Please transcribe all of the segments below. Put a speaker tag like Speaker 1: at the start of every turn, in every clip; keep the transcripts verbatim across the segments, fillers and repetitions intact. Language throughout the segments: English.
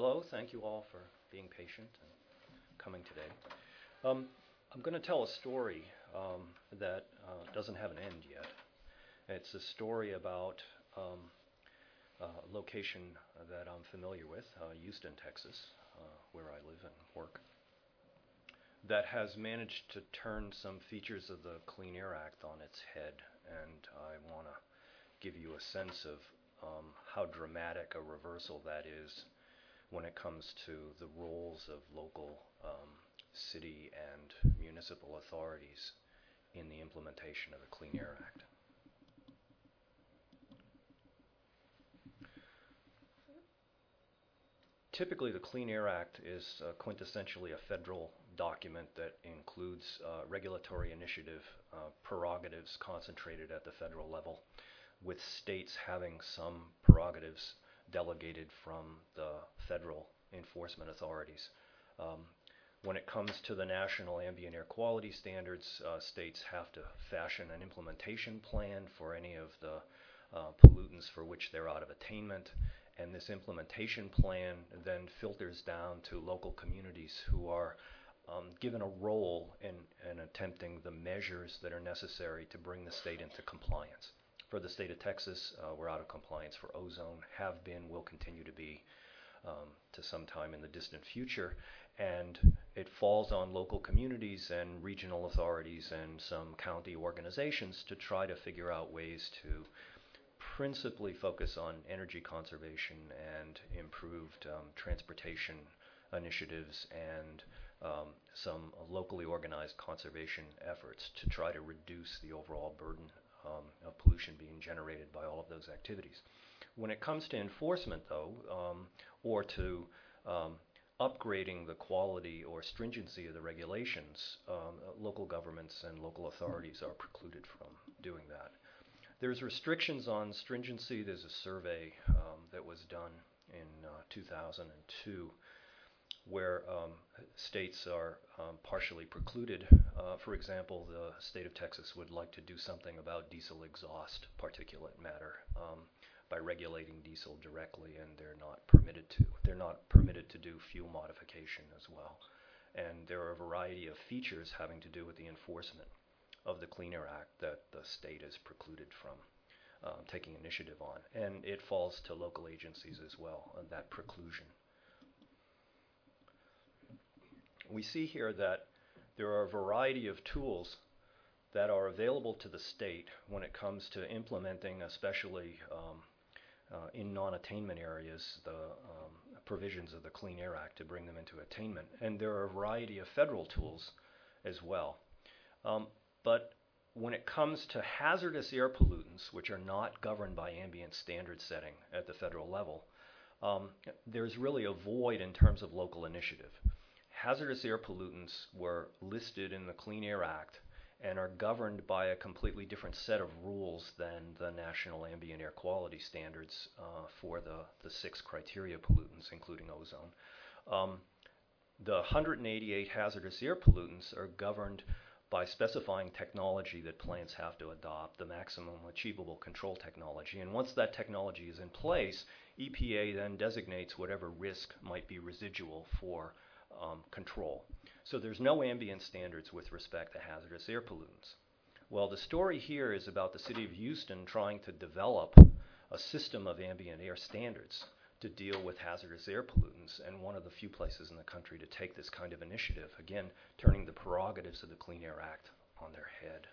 Speaker 1: hello. Thank you all for being patient and coming today. Um, I'm going to tell a story um, that uh, doesn't have an end yet. It's a story about um, a location that I'm familiar with, uh, Houston, Texas, uh, where I live and work, that has managed to turn some features of the Clean Air Act on its head. And I want to give you a sense of um, how dramatic a reversal that is when it comes to the roles of local um, city and municipal authorities in the implementation of the Clean Air Act. Typically, the Clean Air Act is uh, quintessentially a federal document that includes uh, regulatory initiative uh, prerogatives concentrated at the federal level, with states having some prerogatives delegated from the federal enforcement authorities. Um, when it comes to the national ambient air quality standards, uh, states have to fashion an implementation plan for any of the uh, pollutants for which they're out of attainment. And this implementation plan then filters down to local communities who are um, given a role in, in attempting the measures that are necessary to bring the state into compliance. For the state of Texas, uh, we're out of compliance for ozone, have been, will continue to be um, to some time in the distant future. And it falls on local communities and regional authorities and some county organizations to try to figure out ways to principally focus on energy conservation and improved um, transportation initiatives and um, some locally organized conservation efforts to try to reduce the overall burden um, of pollution being generated by all of those activities. When it comes to enforcement, though, um, or to um, upgrading the quality or stringency of the regulations, um, local governments and local authorities are precluded from doing that. There's restrictions on stringency. There's a survey um, that was done in uh, two thousand two where um, states are um, partially precluded. Uh, for example, the state of Texas would like to do something about diesel exhaust particulate matter um, by regulating diesel directly, and they're not permitted to. They're not permitted to do fuel modification as well. And there are a variety of features having to do with the enforcement of the Clean Air Act that the state is precluded from um, taking initiative on. And it falls to local agencies as well, uh, that preclusion. We see here that there are a variety of tools that are available to the state when it comes to implementing, especially um, uh, in non-attainment areas, the um, provisions of the Clean Air Act to bring them into attainment. And there are a variety of federal tools as well. Um, But when it comes to hazardous air pollutants, which are not governed by ambient standard setting at the federal level, um, there's really a void in terms of local initiative. Hazardous air pollutants were listed in the Clean Air Act and are governed by a completely different set of rules than the national ambient air quality standards uh, for the, the six criteria pollutants, including ozone. Um, the one hundred eighty-eight hazardous air pollutants are governed by specifying technology that plants have to adopt, the maximum achievable control technology. And once that technology is in place, E P A then designates whatever risk might be residual for um, control. So there's no ambient standards with respect to hazardous air pollutants. Well, the story here is about the city of Houston trying to develop a system of ambient air standards to deal with hazardous air pollutants, and one of the few places in the country to take this kind of initiative, again, turning the prerogatives of the Clean Air Act on their head.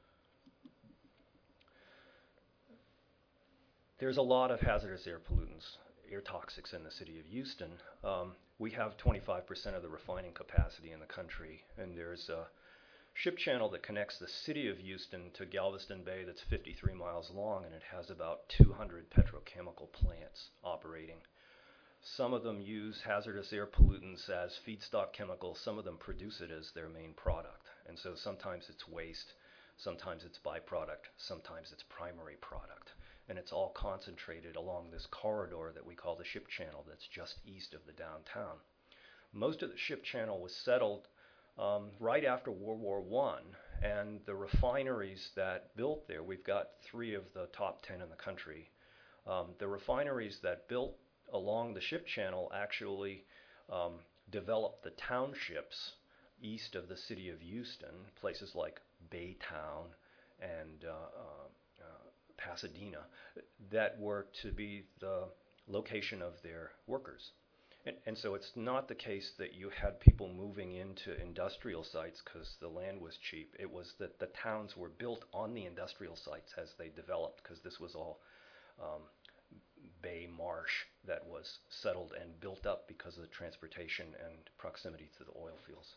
Speaker 1: There's a lot of hazardous air pollutants, air toxics in the city of Houston. Um, we have twenty-five percent of the refining capacity in the country, and there's a ship channel that connects the city of Houston to Galveston Bay that's fifty-three miles long, and it has about two hundred petrochemical plants operating. Some of them use hazardous air pollutants as feedstock chemicals. Some of them produce it as their main product. And so sometimes it's waste, sometimes it's byproduct, sometimes it's primary product. And it's all concentrated along this corridor that we call the ship channel that's just east of the downtown. Most of the ship channel was settled Um, right after World War One, and the refineries that built there, we've got three of the top ten in the country. Um, the refineries that built along the ship channel actually um, developed the townships east of the city of Houston, places like Baytown and uh, uh, uh, Pasadena, that were to be the location of their workers. And, and so it's not the case that you had people moving into industrial sites because the land was cheap. It was that the towns were built on the industrial sites as they developed, because this was all um, bay marsh that was settled and built up because of the transportation and proximity to the oil fields.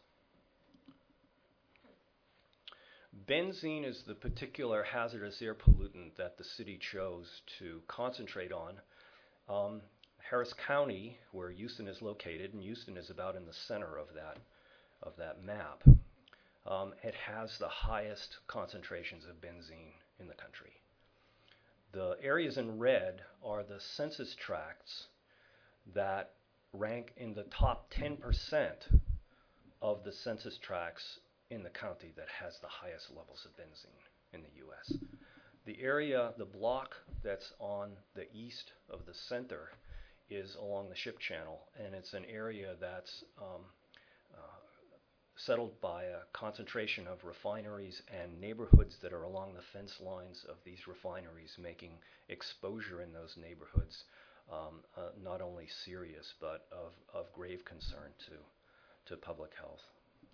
Speaker 1: Benzene is the particular hazardous air pollutant that the city chose to concentrate on. Um, Harris County, where Houston is located, and Houston is about in the center of that, of that map, um, it has the highest concentrations of benzene in the country. The areas in red are the census tracts that rank in the top ten percent of the census tracts in the county that has the highest levels of benzene in the U S. The area, the block that's on the east of the center is along the ship channel, and it's an area that's um, uh, settled by a concentration of refineries and neighborhoods that are along the fence lines of these refineries, making exposure in those neighborhoods um, uh, not only serious but of, of grave concern to, to public health.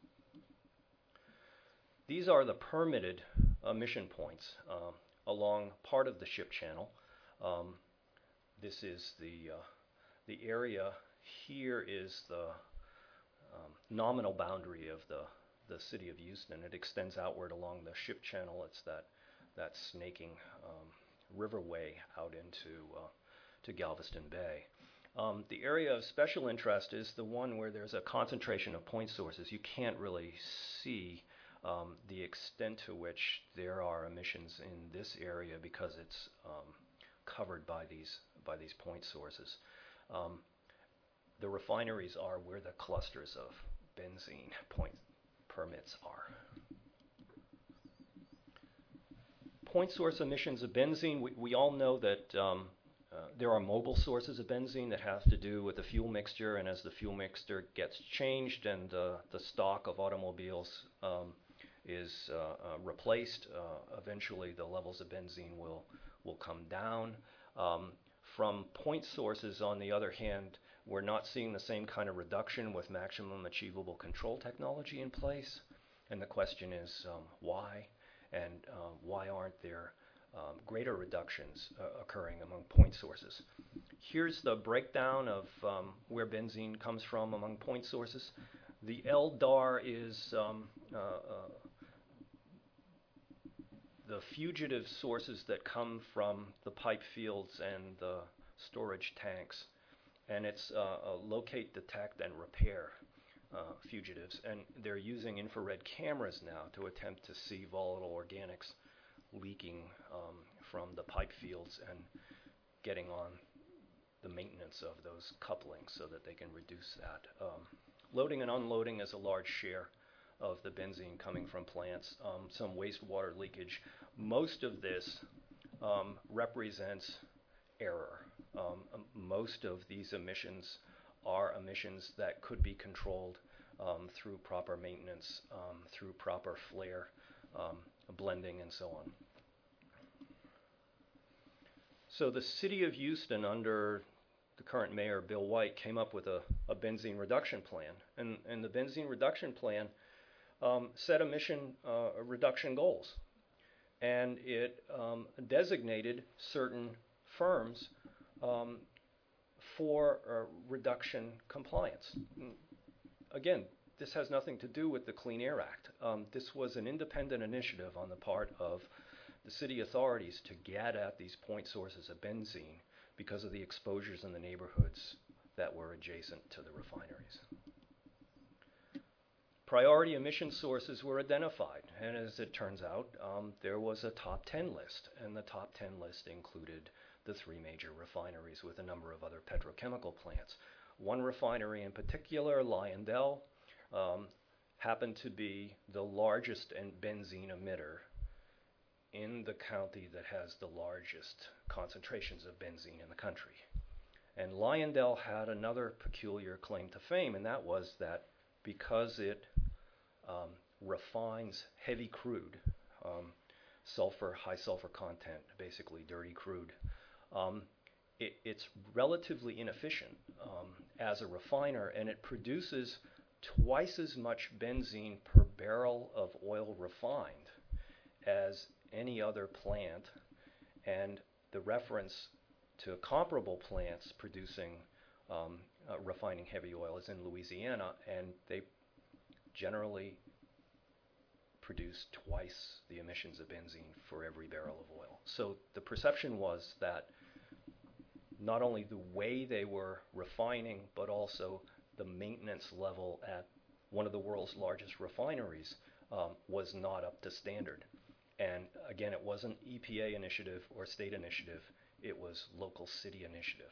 Speaker 1: These are the permitted emission points uh, along part of the ship channel. Um, this is the, uh, the area here is the um, nominal boundary of the, the city of Houston. It extends outward along the ship channel. It's that, that snaking um, riverway out into uh, to Galveston Bay. Um, the area of special interest is the one where there's a concentration of point sources. You can't really see Um, the extent to which there are emissions in this area because it's um, covered by these by these point sources. Um, the refineries are where the clusters of benzene point permits are. Point source emissions of benzene, we, we all know that um, uh, there are mobile sources of benzene that have to do with the fuel mixture, and as the fuel mixture gets changed and uh, the stock of automobiles um, is uh, uh, replaced, uh, eventually the levels of benzene will, will come down. Um, from point sources, on the other hand, we're not seeing the same kind of reduction with maximum achievable control technology in place. And the question is um, why? And uh, why aren't there um, greater reductions uh, occurring among point sources? Here's the breakdown of um, where benzene comes from among point sources. The L D A R is um, uh, uh, the fugitive sources that come from the pipe fields and the storage tanks. And it's uh, uh, locate, detect, and repair uh, fugitives. And they're using infrared cameras now to attempt to see volatile organics leaking um, from the pipe fields and getting on the maintenance of those couplings so that they can reduce that. Um, loading and unloading is a large share of the benzene coming from plants. Um, some wastewater leakage. Most of this um, represents error. Um, most of these emissions are emissions that could be controlled um, through proper maintenance, um, through proper flare, um, blending, and so on. So the city of Houston, under the current mayor, Bill White, came up with a, a benzene reduction plan. And, and the benzene reduction plan um, set emission uh, reduction goals. And it um, designated certain firms um, for uh, reduction compliance. Again, this has nothing to do with the Clean Air Act. Um, this was an independent initiative on the part of the city authorities to get at these point sources of benzene because of the exposures in the neighborhoods that were adjacent to the refineries. Priority emission sources were identified, and as it turns out, um, there was a top ten list, and the top ten list included the three major refineries with a number of other petrochemical plants. One refinery in particular, Lyondell, um, happened to be the largest benzene emitter in the county that has the largest concentrations of benzene in the country. And Lyondell had another peculiar claim to fame, and that was that because it um, refines heavy crude, um, sulfur, high sulfur content, basically dirty crude, um, it, it's relatively inefficient um, as a refiner, and it produces twice as much benzene per barrel of oil refined as any other plant, and the reference to comparable plants producing um, uh, refining heavy oil is in Louisiana, and they generally produce twice the emissions of benzene for every barrel of oil. So the perception was that not only the way they were refining, but also the maintenance level at one of the world's largest refineries um, was not up to standard. And again, it wasn't E P A initiative or state initiative, it was local city initiative.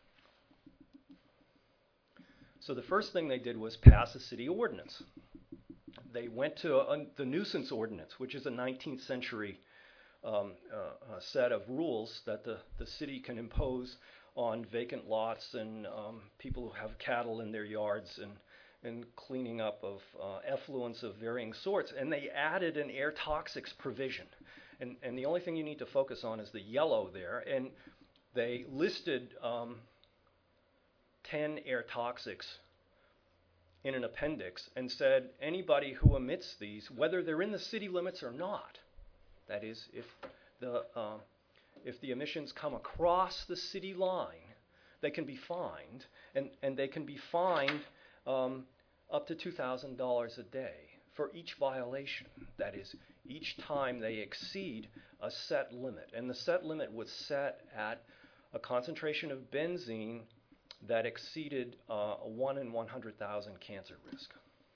Speaker 1: So the first thing they did was pass a city ordinance. They went to a, a, the nuisance ordinance, which is a nineteenth century um, uh, a set of rules that the, the city can impose on vacant lots and um, people who have cattle in their yards, and, and cleaning up of uh, effluents of varying sorts. And they added an air toxics provision. And, and the only thing you need to focus on is the yellow there. And they listed um, ten air toxics in an appendix and said anybody who emits these, whether they're in the city limits or not, that is, if the, uh, if the emissions come across the city line, they can be fined, and, and they can be fined um, up to two thousand dollars a day for each violation. That is, each time they exceed a set limit. And the set limit was set at a concentration of benzene that exceeded uh, a one in one hundred thousand cancer risk.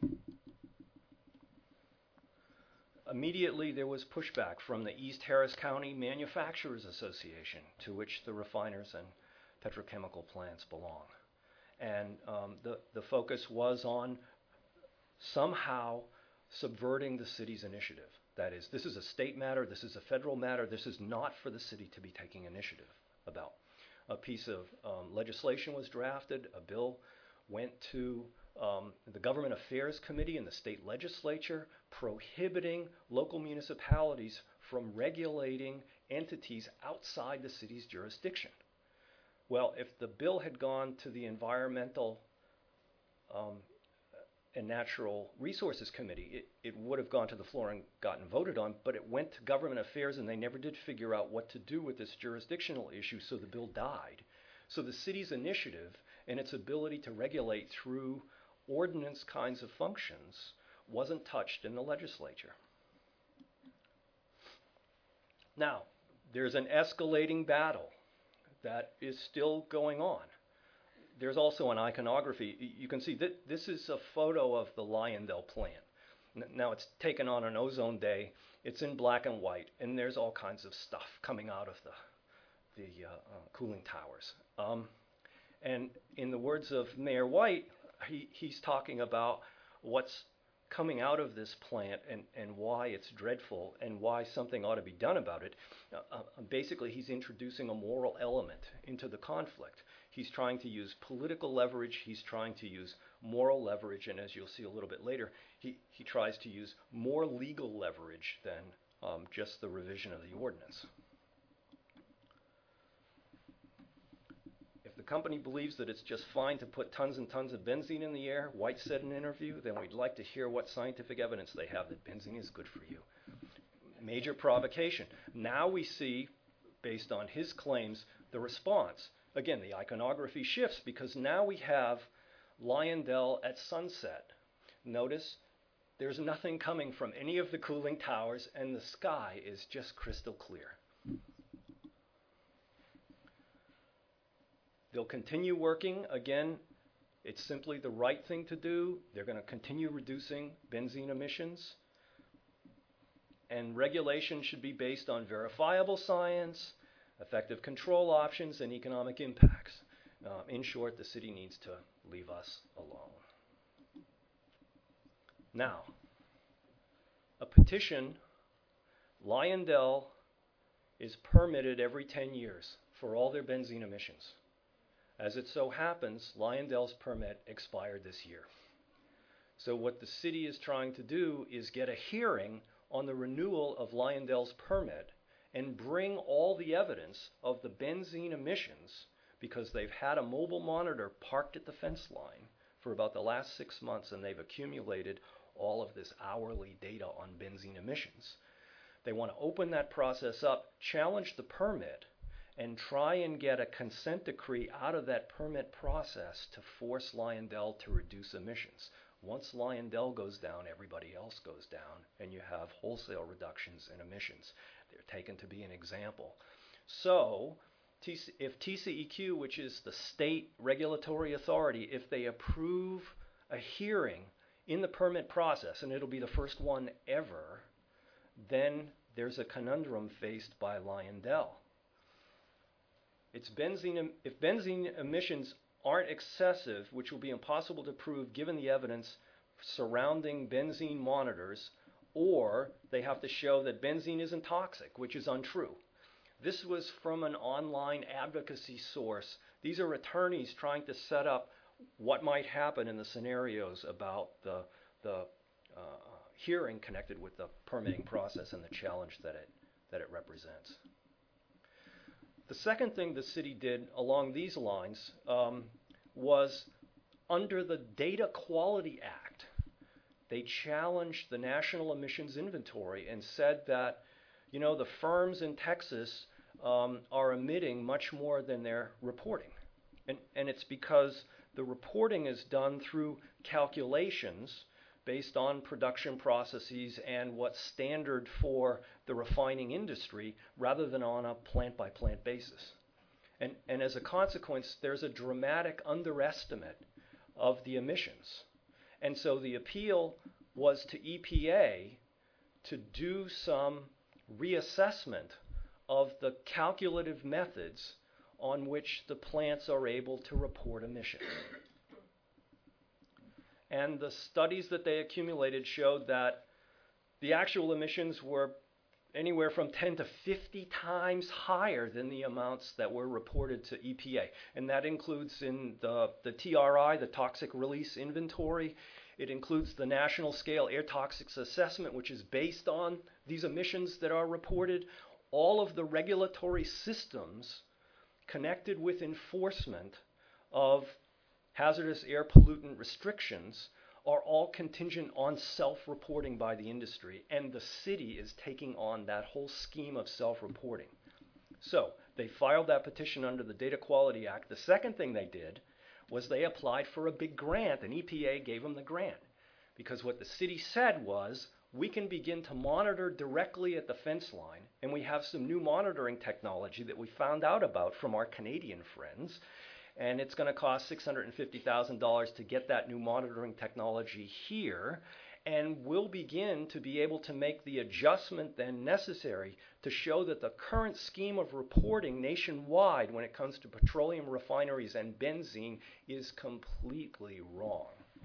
Speaker 1: Immediately there was pushback from the East Harris County Manufacturers Association, to which the refiners and petrochemical plants belong. And um, the, the focus was on somehow subverting the city's initiative. That is, this is a state matter, this is a federal matter, this is not for the city to be taking initiative about. A piece of um, legislation was drafted, a bill went to um, the Government Affairs Committee in the state legislature, prohibiting local municipalities from regulating entities outside the city's jurisdiction. Well, if the bill had gone to the Environmental um, and Natural Resources Committee, it, it would have gone to the floor and gotten voted on, but it went to Government Affairs and they never did figure out what to do with this jurisdictional issue, so the bill died. So the city's initiative and its ability to regulate through ordinance kinds of functions wasn't touched in the legislature. Now, there's an escalating battle that is still going on. There's also an iconography. You can see that this is a photo of the Lyondell plant. Now it's taken on an ozone day. It's in black and white, and there's all kinds of stuff coming out of the, the uh, uh, cooling towers. Um, and in the words of Mayor White, he, he's talking about what's coming out of this plant and, and why it's dreadful and why something ought to be done about it. Uh, uh, basically, he's introducing a moral element into the conflict. He's trying to use political leverage, he's trying to use moral leverage, and as you'll see a little bit later, he, he tries to use more legal leverage than um, just the revision of the ordinance. If the company believes that it's just fine to put tons and tons of benzene in the air, White said in an interview, then we'd like to hear what scientific evidence they have that benzene is good for you. Major provocation. Now we see, based on his claims, the response. Again, the iconography shifts because now we have Lyondell at sunset. Notice there's nothing coming from any of the cooling towers and the sky is just crystal clear. They'll continue working. Again, it's simply the right thing to do. They're going to continue reducing benzene emissions. And regulation should be based on verifiable science, effective control options, and economic impacts. Uh, in short, the city needs to leave us alone. Now, a petition, Lyondell is permitted every ten years for all their benzene emissions. As it so happens, Lyondell's permit expired this year. So what the city is trying to do is get a hearing on the renewal of Lyondell's permit and bring all the evidence of the benzene emissions, because they've had a mobile monitor parked at the fence line for about the last six months and they've accumulated all of this hourly data on benzene emissions. They want to open that process up, challenge the permit, and try and get a consent decree out of that permit process to force Lyondell to reduce emissions. Once Lyondell goes down, everybody else goes down, and you have wholesale reductions in emissions. They're taken to be an example. So T C, if T C E Q, which is the state regulatory authority, if they approve a hearing in the permit process, and it'll be the first one ever, then there's a conundrum faced by Lyondell. It's benzene, if benzene emissions aren't excessive, which will be impossible to prove given the evidence surrounding benzene monitors, or they have to show that benzene isn't toxic, which is untrue. This was from an online advocacy source. These are attorneys trying to set up what might happen in the scenarios about the, the uh, hearing connected with the permitting process and the challenge that it, that it represents. The second thing the city did along these lines um, was under the Data Quality Act, they challenged the National Emissions Inventory and said that, you know, the firms in Texas um, are emitting much more than they're reporting. And, and it's because the reporting is done through calculations based on production processes and what's standard for the refining industry rather than on a plant-by-plant basis. And, and as a consequence, there's a dramatic underestimate of the emissions. And so the appeal was to E P A to do some reassessment of the calculative methods on which the plants are able to report emissions. And the studies that they accumulated showed that the actual emissions were anywhere from ten to fifty times higher than the amounts that were reported to E P A. And that includes in the, the T R I, the Toxic Release Inventory. It includes the National Scale Air Toxics Assessment, which is based on these emissions that are reported. All of the regulatory systems connected with enforcement of hazardous air pollutant restrictions are all contingent on self-reporting by the industry, and the city is taking on that whole scheme of self-reporting. So they filed that petition under the Data Quality Act. The second thing they did was they applied for a big grant, and E P A gave them the grant, because what the city said was, we can begin to monitor directly at the fence line, and we have some new monitoring technology that we found out about from our Canadian friends, and it's going to cost six hundred fifty thousand dollars to get that new monitoring technology here, and we'll begin to be able to make the adjustment then necessary to show that the current scheme of reporting nationwide when it comes to petroleum refineries and benzene is completely wrong.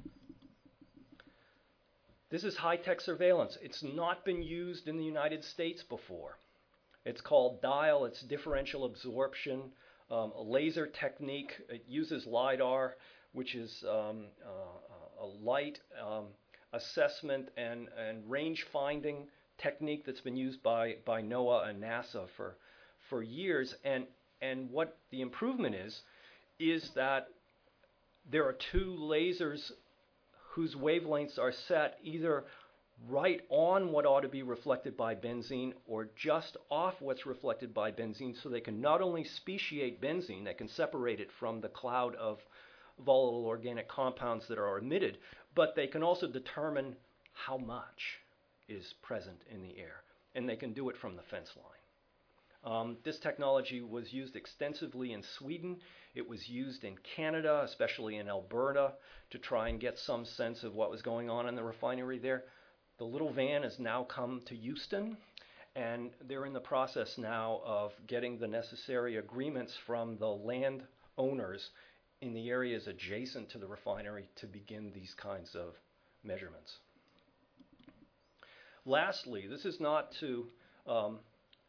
Speaker 1: This is high-tech surveillance. It's not been used in the United States before. It's called DIAL. It's differential absorption, um, a laser technique. It uses LIDAR, which is um, uh, a light um, assessment and, and range finding technique that's been used by, by NOAA and NASA for, for years. And, and what the improvement is, is that there are two lasers whose wavelengths are set either right on what ought to be reflected by benzene or just off what's reflected by benzene, so they can not only speciate benzene, they can separate it from the cloud of volatile organic compounds that are emitted, but they can also determine how much is present in the air, and they can do it from the fence line. Um, this technology was used extensively in Sweden. It was used in Canada, especially in Alberta, to try and get some sense of what was going on in the refinery there. The little van has now come to Houston, and they're in the process now of getting the necessary agreements from the land owners in the areas adjacent to the refinery to begin these kinds of measurements. Lastly, this is not to um,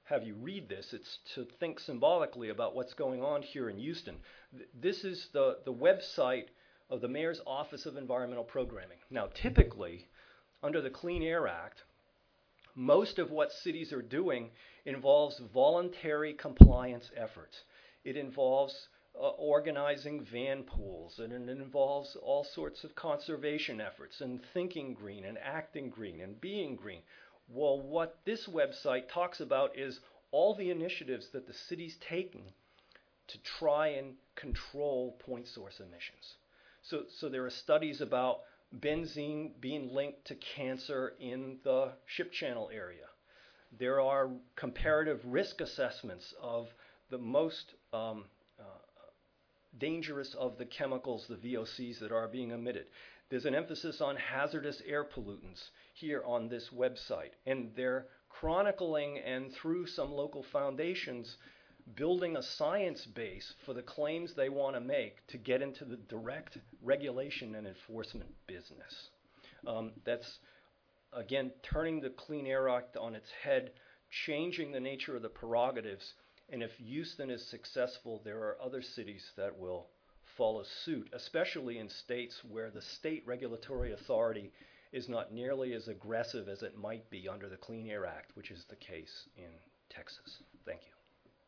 Speaker 1: have you read this. It's to think symbolically about what's going on here in Houston. Th- This is the, the website of the Mayor's Office of Environmental Programming. Now, typically, under the Clean Air Act, most of what cities are doing involves voluntary compliance efforts. It involves uh, organizing van pools, and it involves all sorts of conservation efforts, and thinking green, and acting green, and being green. Well, what this website talks about is all the initiatives that the city's taking to try and control point source emissions. So, so there are studies about benzene being linked to cancer in the ship channel area. There are comparative risk assessments of the most um, uh, dangerous of the chemicals, the V O Cs that are being emitted. There's an emphasis on hazardous air pollutants here on this website, and they're chronicling, and through some local foundations, building a science base for the claims they want to make to get into the direct regulation and enforcement business. Um, that's, again, turning the Clean Air Act on its head, changing the nature of the prerogatives, and if Houston is successful, there are other cities that will follow suit, especially in states where the state regulatory authority is not nearly as aggressive as it might be under the Clean Air Act, which is the case in Texas. Thank you.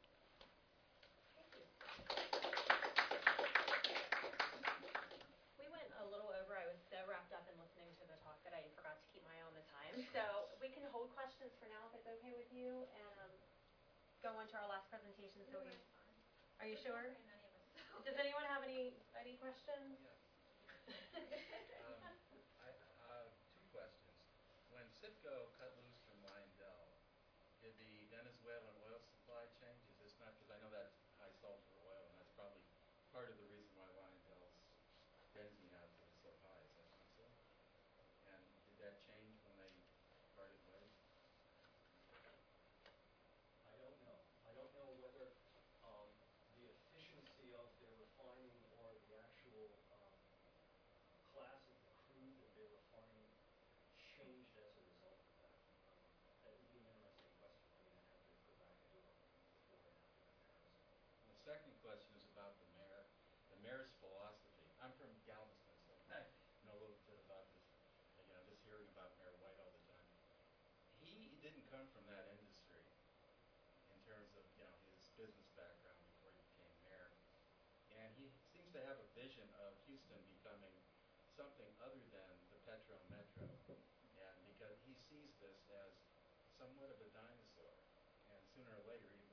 Speaker 2: We went a little over. I was so wrapped up in listening to the talk that I forgot to keep my eye on the time. So we can hold questions for now if it's okay with you, and um, go on to our last presentation. So we, are you sure? Does anyone have any any questions?
Speaker 3: um, I, uh, two questions. When Citgo cut loose from Lyondell, did the Venezuelan oil supply change? Is this not, because I know that's high sulfur oil, and that's probably part of the reason why Lyondell's benzene output is so high. Is that not so? And did that change when they parted ways?
Speaker 1: I don't know. I don't know whether um, the efficiency of their refining or the actual um, class of the crude that they're refining changed as a result of that. Um, that would be an interesting question. I mean, I'd have to go back and do a before and after comparison.
Speaker 3: And the second question is about the mayor, the mayor's philosophy. I'm from Galveston, so I know a little bit about this, you know, just hearing about Mayor White all the time. He didn't come from that industry in terms of, you know, his business background before he became mayor. And he seems to have a vision of Houston becoming something other than the Petro Metro. And because he sees this as somewhat of a dinosaur. And sooner or later, even